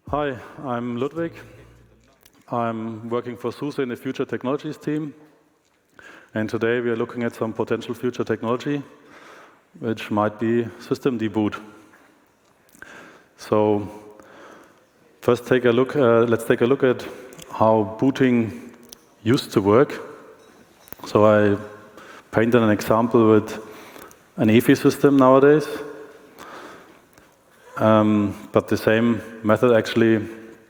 Hi, I'm Ludwig. I'm working for SUSE in the Future Technologies team. And today we are looking at some potential future technology, which might be system deboot. So first let's take a look at how booting used to work. So I painted an example with an EFI system nowadays. But the same method actually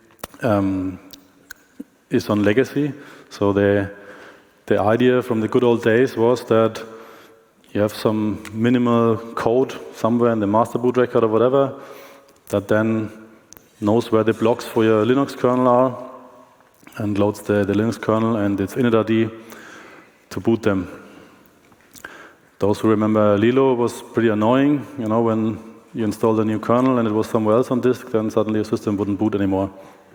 is on legacy. So the idea from the good old days was that you have some minimal code somewhere in the master boot record or whatever that then knows where the blocks for your Linux kernel are and loads the Linux kernel and its initid to boot them. Those who remember Lilo was pretty annoying, when you installed a new kernel and it was somewhere else on disk, then suddenly your system wouldn't boot anymore.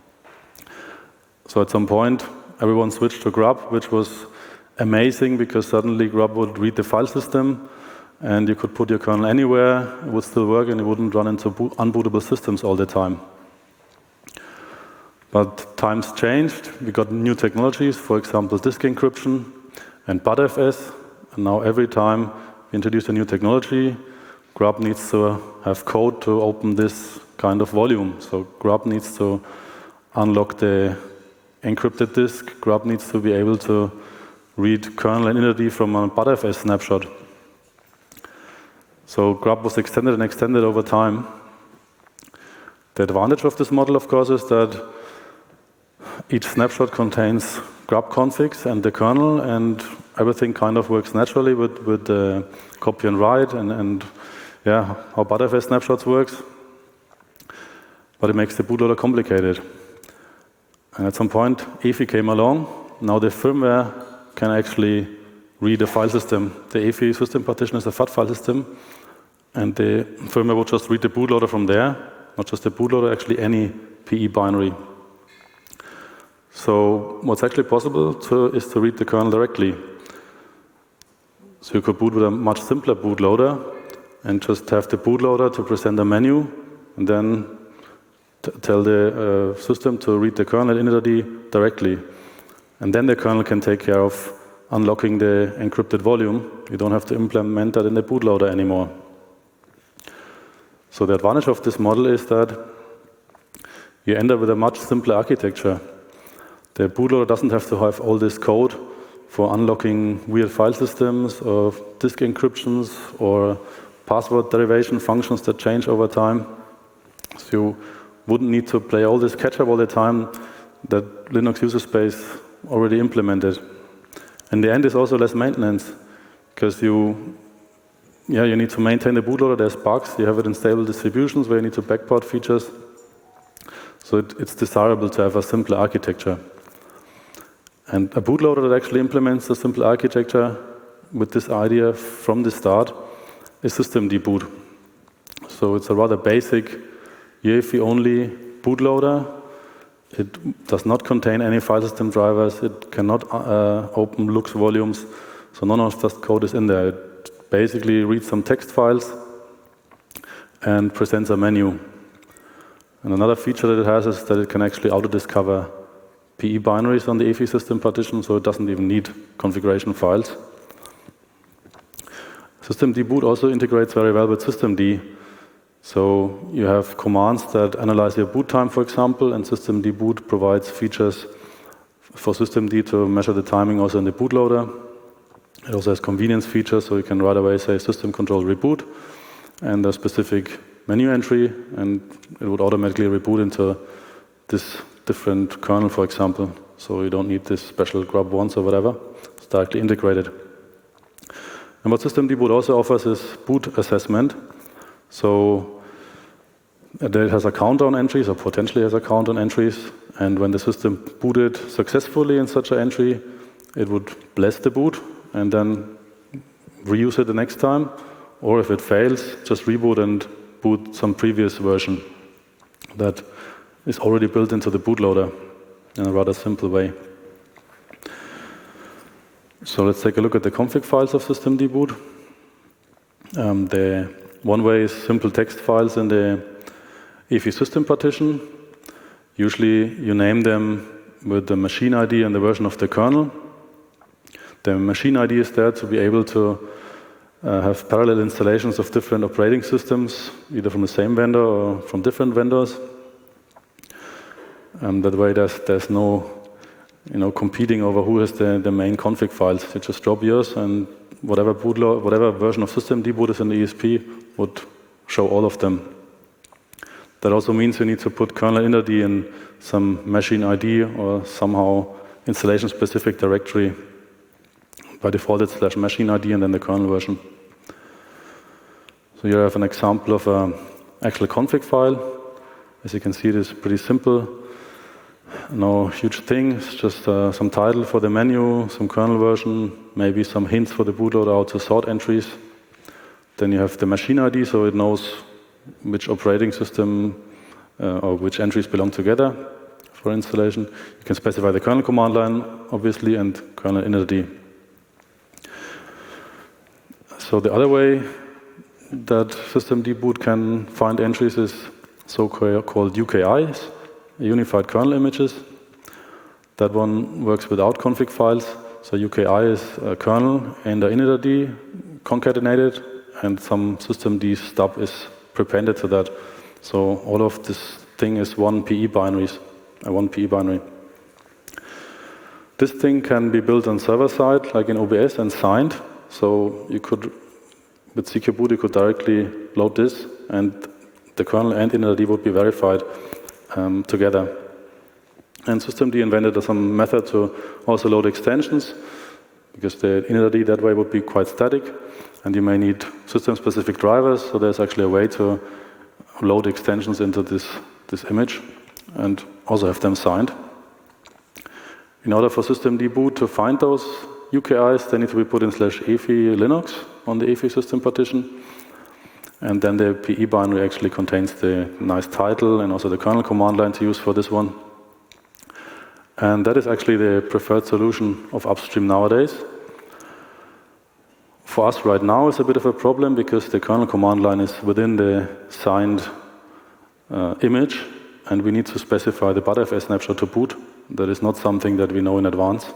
So at some point, everyone switched to grub, which was amazing because suddenly grub would read the file system and you could put your kernel anywhere, it would still work and it wouldn't run into unbootable systems all the time. But times changed, we got new technologies, for example, disk encryption and BudFS, and now every time we introduce a new technology, grub needs to have code to open this kind of volume. So grub needs to unlock the encrypted disk. Grub needs to be able to read kernel and initd from a BudFS snapshot. So grub was extended and extended over time. The advantage of this model, of course, is that each snapshot contains grub configs and the kernel, and everything kind of works naturally with copy and write and how BudFS snapshots works, but it makes the bootloader complicated. And at some point, EFI came along. Now the firmware can actually read a file system. The EFI system partition is a FAT file system, and the firmware will just read the bootloader from there, not just the bootloader, actually any PE binary. So what's actually possible is to read the kernel directly. So you could boot with a much simpler bootloader, and just have the bootloader to present a menu, and then tell the system to read the kernel initd directly. And then the kernel can take care of unlocking the encrypted volume. You don't have to implement that in the bootloader anymore. So the advantage of this model is that you end up with a much simpler architecture. The bootloader doesn't have to have all this code for unlocking weird file systems or disk encryptions or password derivation functions that change over time. So you wouldn't need to play all this catch-up all the time that Linux user space already implemented. In the end, it's also less maintenance because you need to maintain the bootloader. There's bugs. You have it in stable distributions where you need to backport features. So it's desirable to have a simpler architecture. And a bootloader that actually implements a simple architecture with this idea from the start is system deboot. So it's a rather basic UEFI-only bootloader. It does not contain any file system drivers. It cannot open Lux volumes. So none of that code is in there. It basically reads some text files and presents a menu. And another feature that it has is that it can actually auto-discover PE binaries on the EFI system partition, so it doesn't even need configuration files. System deboot also integrates very well with systemd. So you have commands that analyze your boot time, for example, and system deboot provides features for systemd to measure the timing also in the bootloader. It also has convenience features, so you can right away say system control reboot and a specific menu entry, and it would automatically reboot into this different kernel, for example. So you don't need this special grub once or whatever. It's directly integrated. And what system deboot also offers is boot assessment. So it has a countdown entries, or potentially has a countdown entries, and when the system booted successfully in such an entry, it would bless the boot and then reuse it the next time, or if it fails, just reboot and boot some previous version that is already built into the bootloader in a rather simple way. So let's take a look at the config files of system deboot. The one way is simple text files in the EFI system partition. Usually you name them with the machine ID and the version of the kernel. The machine ID is there to be able to have parallel installations of different operating systems, either from the same vendor or from different vendors. That way there's no competing over who has the main config files. You just drop yours, and whatever version of systemd boot is in the ESP would show all of them. That also means you need to put kernel init in some machine ID or somehow installation-specific directory. By default, it's /machine ID and then the kernel version. So here I have an example of an actual config file. As you can see, it is pretty simple. No huge thing. It's just some title for the menu, some kernel version, maybe some hints for the bootloader how to sort entries. Then you have the machine ID, so it knows which operating system or which entries belong together for installation. You can specify the kernel command line, obviously, and kernel init. So the other way that systemd boot can find entries is so-called UKIs, unified kernel images. That one works without config files. So UKI is a kernel and the init concatenated, and some systemd stub is prepended to that. So all of this thing is one PE binary. This thing can be built on server side, like in OBS, and signed. So you could, with secure boot, you could directly load this, and the kernel and init would be verified together. And systemd invented some method to also load extensions, because the init that way would be quite static, and you may need system-specific drivers. So there's actually a way to load extensions into this image, and also have them signed. In order for systemd boot to find those UKIs, they need to be put in /efi Linux on the efi system partition. And then the PE binary actually contains the nice title and also the kernel command line to use for this one. And that is actually the preferred solution of upstream nowadays. For us right now, it's a bit of a problem because the kernel command line is within the signed image, and we need to specify the Btrfs snapshot to boot. That is not something that we know in advance.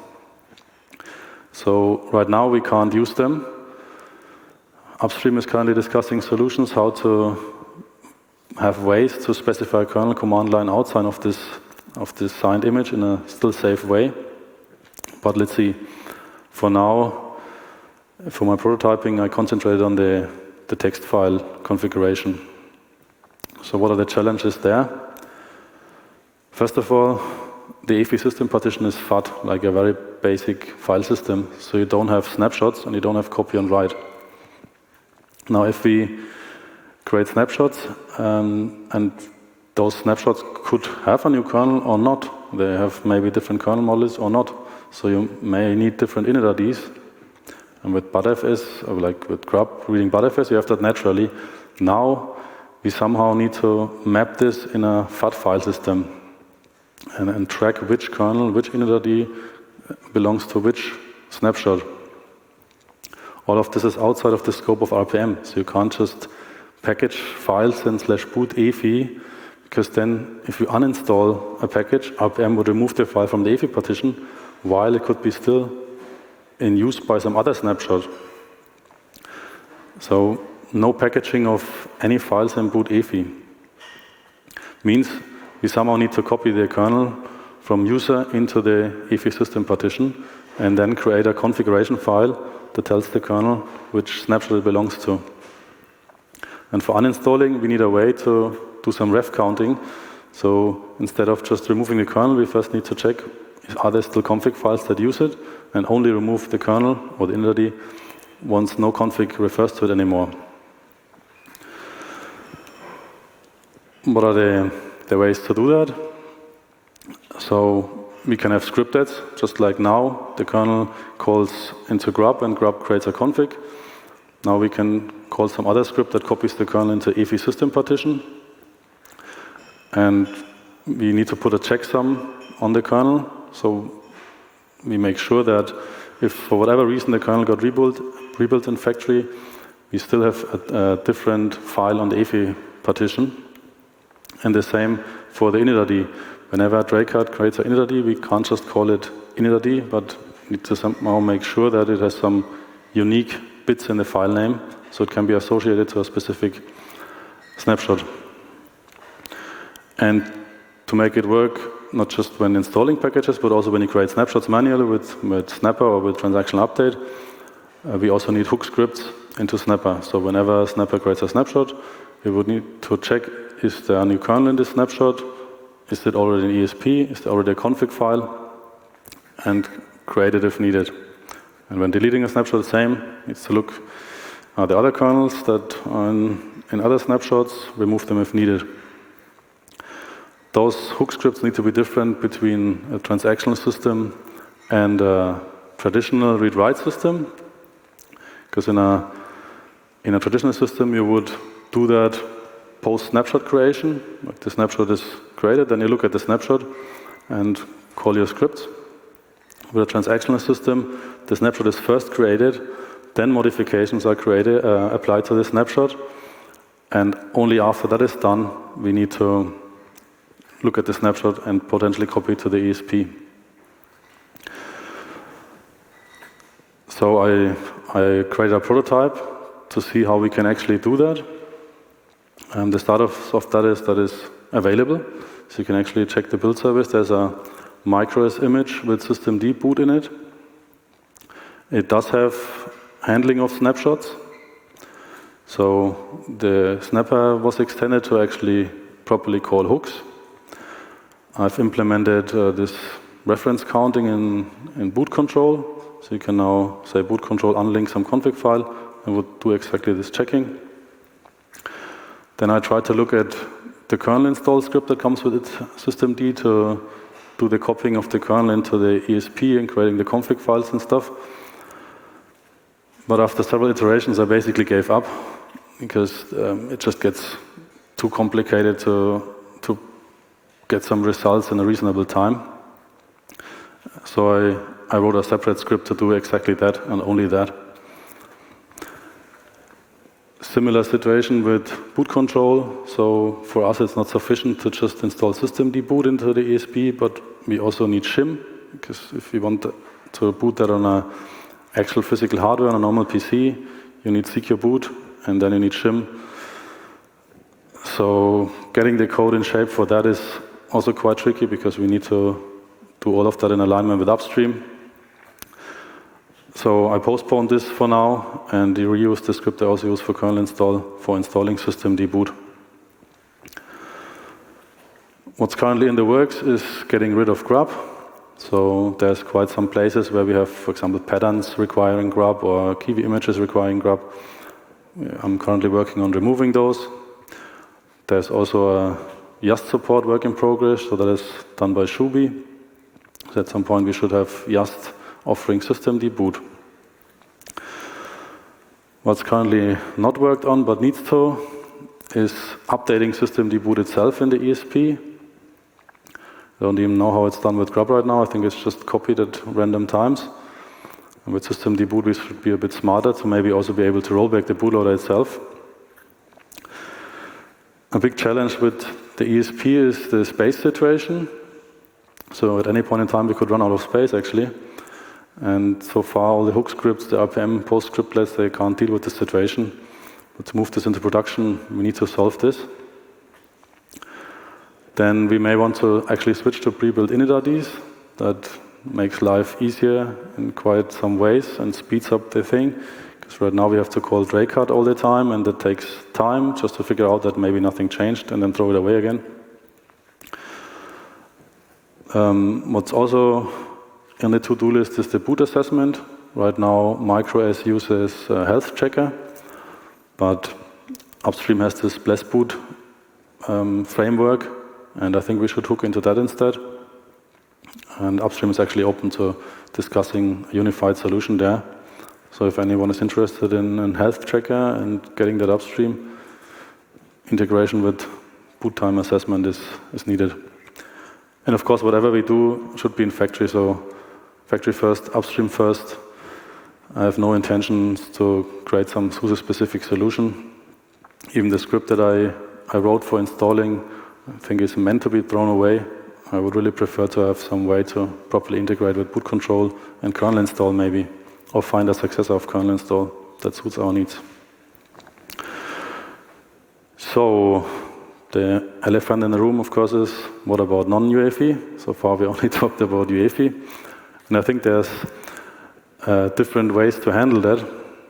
So right now we can't use them. Upstream is currently discussing solutions how to have ways to specify kernel command line outside of this signed image in a still safe way. But let's see. For now, for my prototyping, I concentrated on the text file configuration. So what are the challenges there? First of all, the efi system partition is FAT, like a very basic file system. So you don't have snapshots and you don't have copy and write. Now, if we create snapshots, and those snapshots could have a new kernel or not, they have maybe different kernel models or not, so you may need different init IDs. And with Btrfs, or like with grub reading Btrfs, you have that naturally. Now, we somehow need to map this in a FAT file system and track which kernel, which init ID belongs to which snapshot. All of this is outside of the scope of RPM, so you can't just package files in /boot efi, because then if you uninstall a package, RPM would remove the file from the efi partition, while it could be still in use by some other snapshot. So no packaging of any files in boot efi. Means we somehow need to copy the kernel from user into the efi system partition, and then create a configuration file that tells the kernel which snapshot it belongs to. And for uninstalling, we need a way to do some ref counting. So instead of just removing the kernel, we first need to check, are there still config files that use it, and only remove the kernel or the init ID once no config refers to it anymore. What are the ways to do that? So we can have scripted, just like now. The kernel calls into grub, and grub creates a config. Now we can call some other script that copies the kernel into efi system partition. And we need to put a checksum on the kernel. So we make sure that if for whatever reason the kernel got rebuilt in factory, we still have a different file on the efi partition. And the same for the init ID. whenever Draycard creates an initrd, we can't just call it initrd, but need to somehow make sure that it has some unique bits in the file name, so it can be associated to a specific snapshot. And to make it work, not just when installing packages, but also when you create snapshots manually with Snapper or with transactional update, we also need hook scripts into Snapper. So whenever Snapper creates a snapshot, we would need to check, is there a new kernel in this snapshot? Is it already an ESP? Is there already a config file? And create it if needed. And when deleting a snapshot, the same, needs to look at the other kernels that are in other snapshots, remove them if needed. Those hook scripts need to be different between a transactional system and a traditional read-write system, because in a traditional system you would do that post-snapshot creation. Like the snapshot is created, then you look at the snapshot and call your scripts. With a transactional system, the snapshot is first created, then modifications are created, applied to the snapshot, and only after that is done, we need to look at the snapshot and potentially copy it to the ESP. So I created a prototype to see how we can actually do that. And the start of that is available, so you can actually check the build service. There's a microS image with systemd boot in it. It does have handling of snapshots. So the snapper was extended to actually properly call hooks. I've implemented this reference counting in boot control. So you can now say boot control unlink some config file and would do exactly this checking. Then I tried to look at the kernel install script that comes with it, systemd, to do the copying of the kernel into the ESP and creating the config files and stuff. But after several iterations, I basically gave up because it just gets too complicated to get some results in a reasonable time. So I wrote a separate script to do exactly that and only that. Similar situation with boot control. So for us, it's not sufficient to just install systemd boot into the ESP, but we also need shim, because if you want to boot that on an actual physical hardware on a normal PC, you need secure boot, and then you need shim. So getting the code in shape for that is also quite tricky, because we need to do all of that in alignment with upstream. So I postponed this for now, and reused the script I also use for kernel install for installing systemd boot. What's currently in the works is getting rid of grub. So there's quite some places where we have, for example, patterns requiring grub or Kiwi images requiring grub. I'm currently working on removing those. There's also a Yast support work in progress, so that is done by Shubi. So at some point we should have Yast offering systemd boot. What's currently not worked on but needs to is updating systemd boot itself in the ESP. I don't even know how it's done with grub right now. I think it's just copied at random times. And with systemd boot we should be a bit smarter to maybe also be able to roll back the bootloader itself. A big challenge with the ESP is the space situation. So at any point in time we could run out of space actually. And so far all the hook scripts, the RPM post scriptlets, they can't deal with this situation. But to move this into production, we need to solve this. Then we may want to actually switch to pre-built initRDs. That makes life easier in quite some ways and speeds up the thing. Because right now we have to call Draycard all the time, and that takes time just to figure out that maybe nothing changed and then throw it away again. What's also on the to-do list is the boot assessment. Right now microS uses health checker, but upstream has this bless boot framework, and I think we should hook into that instead. And upstream is actually open to discussing a unified solution there. So if anyone is interested in health checker and getting that upstream, integration with boot time assessment is needed. And of course, whatever we do should be in factory. So factory first, upstream first. I have no intentions to create some SUSE-specific solution. Even the script that I wrote for installing, I think is meant to be thrown away. I would really prefer to have some way to properly integrate with boot control and kernel install maybe, or find a successor of kernel install that suits our needs. So the elephant in the room, of course, is what about non-UEFI? So far we only talked about UEFI. And I think there's different ways to handle that.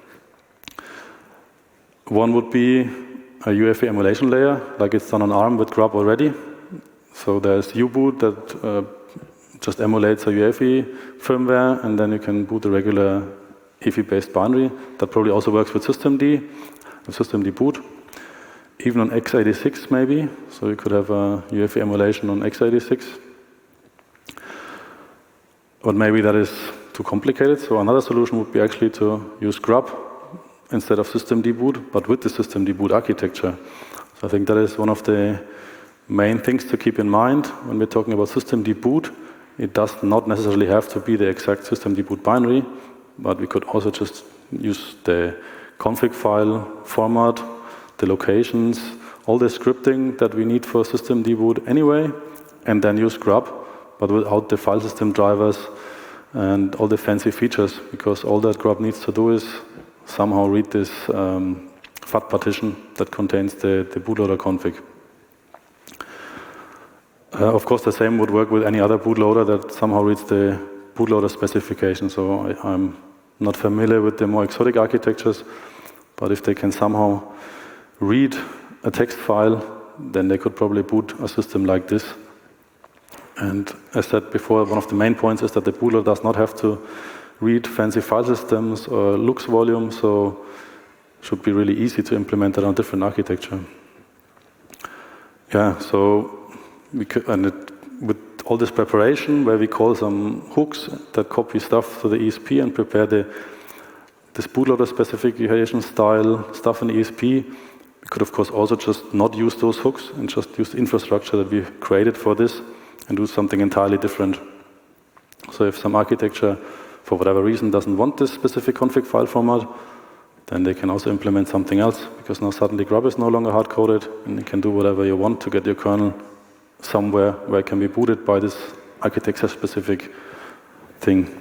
One would be a UEFI emulation layer, like it's done on ARM with Grub already. So there's U-boot that just emulates a UEFI firmware, and then you can boot a regular EFI-based binary. That probably also works with systemd, systemd boot. Even on x86 maybe, so you could have a UEFI emulation on x86. But maybe that is too complicated, so another solution would be actually to use Grub instead of systemd boot, but with the systemd boot architecture. So I think that is one of the main things to keep in mind when we're talking about systemd boot. It does not necessarily have to be the exact systemd boot binary, but we could also just use the config file format, the locations, all the scripting that we need for systemd boot anyway, and then use Grub, but without the file system drivers and all the fancy features, because all that Grub needs to do is somehow read this FAT partition that contains the bootloader config. Of course, the same would work with any other bootloader that somehow reads the bootloader specification. So I'm not familiar with the more exotic architectures, but if they can somehow read a text file, then they could probably boot a system like this. And as said before, one of the main points is that the bootloader does not have to read fancy file systems or lux volume, so it should be really easy to implement that on different architecture. Yeah, so we could, with all this preparation, where we call some hooks that copy stuff to the ESP and prepare this bootloader specification style stuff in the ESP, we could of course also just not use those hooks and just use the infrastructure that we created for this and do something entirely different. So if some architecture, for whatever reason, doesn't want this specific config file format, then they can also implement something else, because now suddenly Grub is no longer hard-coded, and you can do whatever you want to get your kernel somewhere where it can be booted by this architecture-specific thing.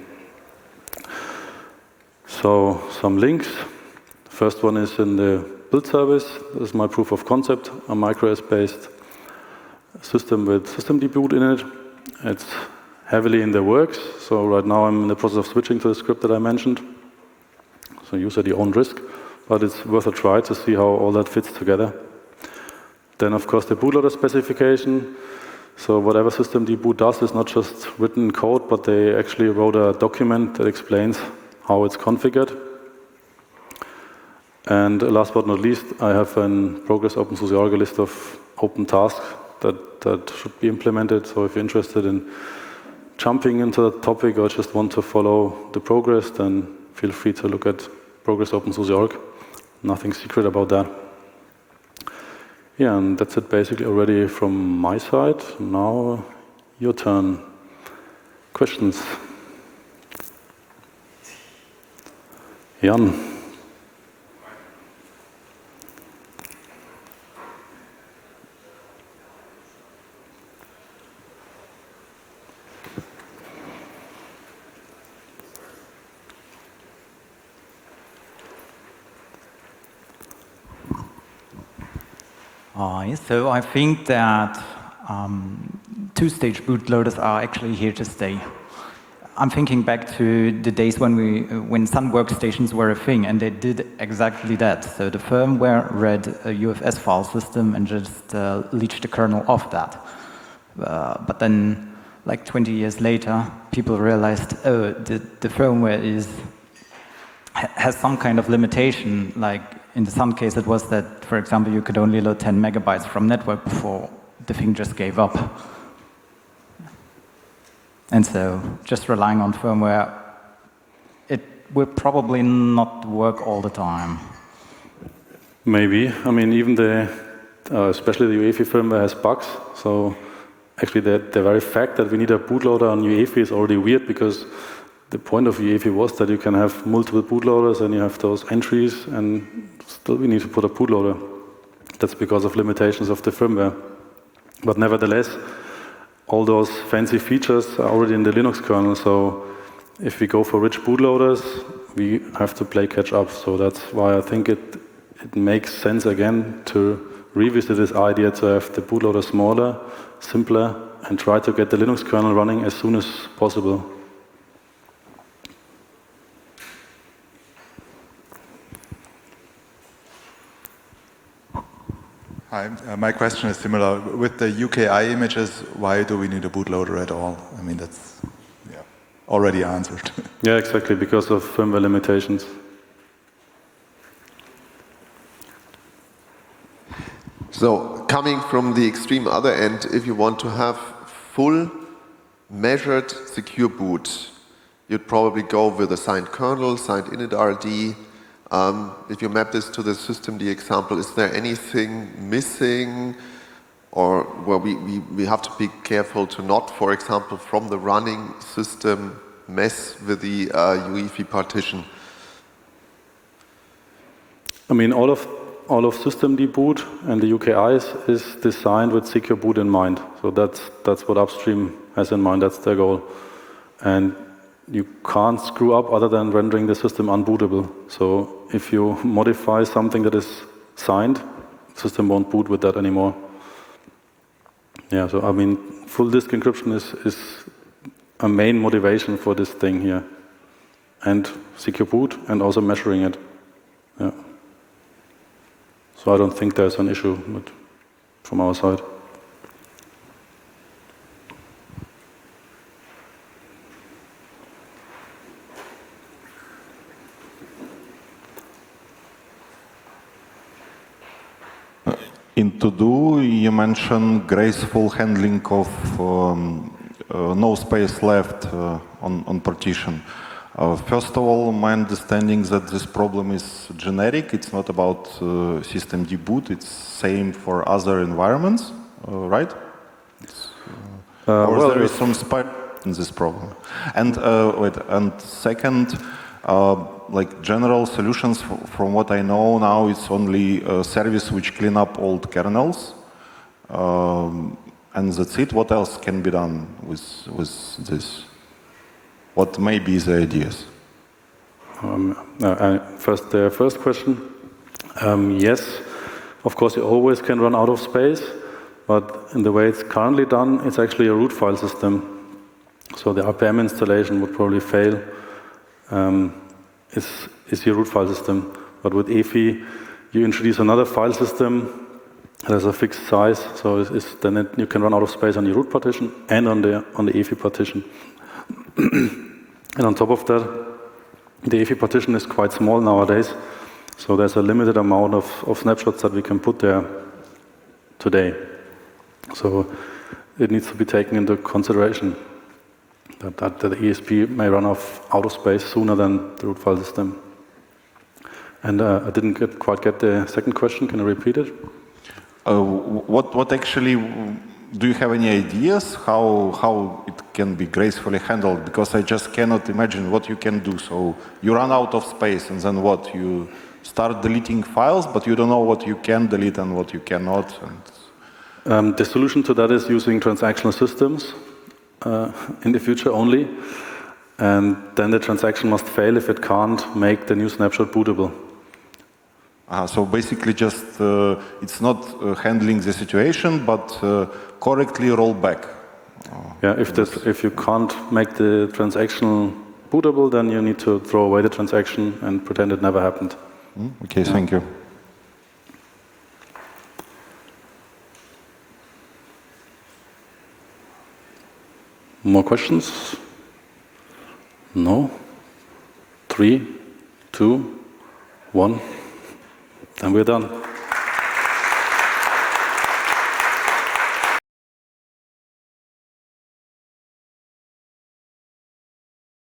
So some links. The first one is in the build service. This is my proof of concept, a microOS-based system with systemd boot in it. It's heavily in the works, so right now I'm in the process of switching to the script that I mentioned. So use at your own risk, but it's worth a try to see how all that fits together. Then of course the bootloader specification. So whatever systemd boot does is not just written code, but they actually wrote a document that explains how it's configured. And last but not least, I have an Progress OpenSUSE list of open tasks that should be implemented. So if you're interested in jumping into that topic or just want to follow the progress, then feel free to look at Progress OpenSUSE. Nothing secret about that. Yeah, and that's it basically already from my side. Now, your turn. Questions? Jan. So I think that two-stage bootloaders are actually here to stay. I'm thinking back to the days when Sun workstations were a thing, and they did exactly that. So the firmware read a UFS file system and just leached the kernel off that. But then, like 20 years later, people realized, oh, the firmware has some kind of limitation. Like in the Sun case, it was that, for example, you could only load 10 megabytes from network before the thing just gave up. And so, just relying on firmware, it will probably not work all the time. Maybe. I mean, even especially the UEFI firmware has bugs. So actually, the very fact that we need a bootloader on UEFI is already weird, because the point of UEFI was that you can have multiple bootloaders and you have those entries, and still we need to put a bootloader. That's because of limitations of the firmware. But nevertheless, all those fancy features are already in the Linux kernel. So if we go for rich bootloaders, we have to play catch up. So that's why I think it makes sense again to revisit this idea to have the bootloader smaller, simpler, and try to get the Linux kernel running as soon as possible. Hi, my question is similar. With the UKI images, why do we need a bootloader at all? I mean, that's already answered. Yeah, exactly, because of firmware limitations. So, coming from the extreme other end, if you want to have full, measured, secure boot, you'd probably go with a signed kernel, signed initRD. If you map this to the systemd example, is there anything missing or where we have to be careful to not, for example, from the running system, mess with the UEFI partition? I mean, all of systemd boot and the UKIs is designed with secure boot in mind. So that's what upstream has in mind. That's their goal. And you can't screw up other than rendering the system unbootable. So if you modify something that is signed, the system won't boot with that anymore. Yeah, so I mean, full disk encryption is a main motivation for this thing here. And secure boot and also measuring it. Yeah. So I don't think there's an issue from our side. In to-do, you mentioned graceful handling of no space left on partition. First of all, my understanding is that this problem is generic. It's not about systemd boot. It's same for other environments, right? Or there is some spike in this problem. And second, like general solutions, from what I know now, it's only a service which clean up old kernels, and that's it. What else can be done with this? What may be the ideas? First, the first question. Yes, of course, you always can run out of space, but in the way it's currently done, it's actually a root file system. So the RPM installation would probably fail. Is your root file system. But with EFI, you introduce another file system that has a fixed size, so then you can run out of space on your root partition and on the EFI partition. And on top of that, the EFI partition is quite small nowadays, so there's a limited amount of snapshots that we can put there today. So it needs to be taken into consideration that the ESP may run out of space sooner than the root file system. And I didn't quite get the second question. Can you repeat it? What actually, do you have any ideas how it can be gracefully handled? Because I just cannot imagine what you can do. So you run out of space, and then what? You start deleting files, but you don't know what you can delete and what you cannot. And the solution to that is using transactional systems in the future only. And then the transaction must fail if it can't make the new snapshot bootable. So basically just, it's not handling the situation, but correctly roll back. Yeah, if you can't make the transaction bootable, then you need to throw away the transaction and pretend it never happened. Okay, thank you. More questions? No? 3, 2, 1. Then we're done.